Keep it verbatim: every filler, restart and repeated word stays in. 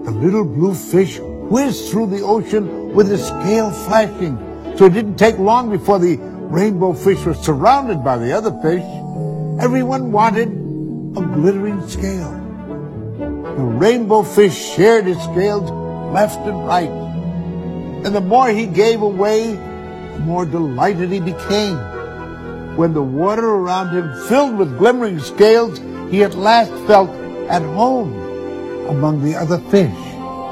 The little blue fish whizzed through the ocean with his scale flashing. So it didn't take long before the rainbow fish was surrounded by the other fish. Everyone wanted a glittering scale. The rainbow fish shared his scales left and right. And the more he gave away, the more delighted he became. When the water around him filled with glimmering scales, he at last felt at home among the other fish.